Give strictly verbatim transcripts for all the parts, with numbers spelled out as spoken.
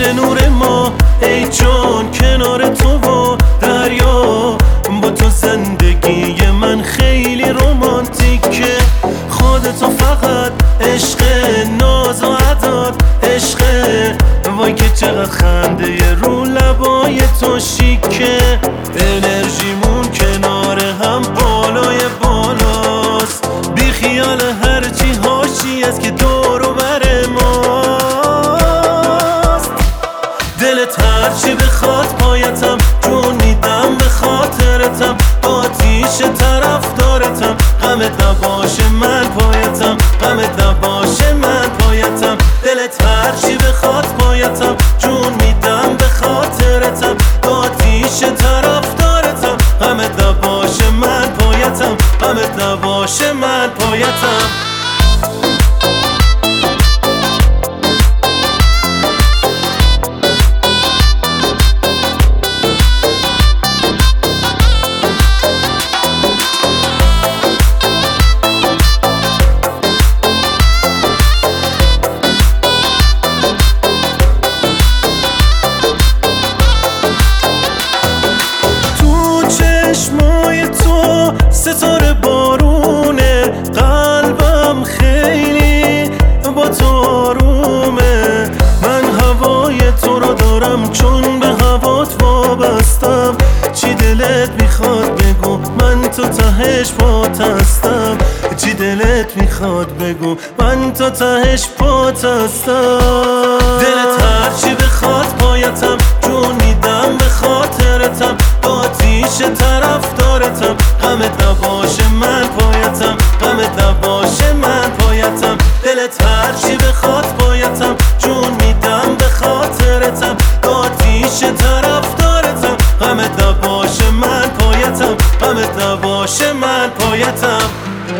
نور ما ای جان کنار تو و دریا. با تو زندگی من خیلی رومانتیکه. خودتو فقط عشق، ناز و عداد عشق. وای که چقدر خنده رو لبای تو شیکه. انرژیمون کنار هم بالای بالاست. بی خیال هرچی هاشی است که دور و بر ماست. دلت هرچی بخواد پایتم، جون میدم به خاطرتم. آتیش طرف دارتم، غمت نباشه من پایتم. غمت نباشه من پایتم. دلت هرچی بخواد پایتم، جون میدم به خاطرتم. آتیش طرف دارتم، غمت نباشه من پایتم. غمت نباشه من پایتم. چشمای تو ستاره بارونه، قلبم خیلی با تو آرومه. من هوای تو رو دارم چون به هوات وابستم. چی دلت میخواد بگو من تو تهش پات هستم. چی دلت میخواد بگو من تو تهش پات هستم. دلت هرچی بخواد پایتم، جون میدم به خاطرتم. آتیش طرف دارتم، غمت نباشه من پایتم. غمت نباشه من پایتم. دلت هرچی بخواد پایتم، جون میدم به خاطرتم. آتیش طرف دارتم، غمت نباشه من پایتم. غمت نباشه من پایتم.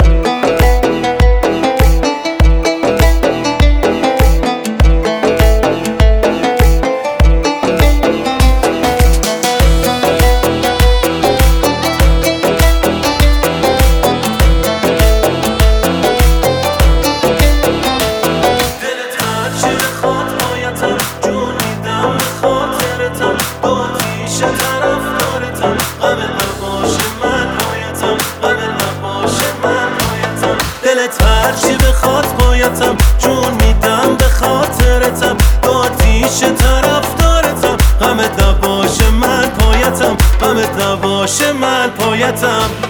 دلت هرچی بخواد پایتم، جون میدم به خاطرتم. آتیش طرف دارتم، غمت نباشه من پایتم. غمت نباشه من پایتم.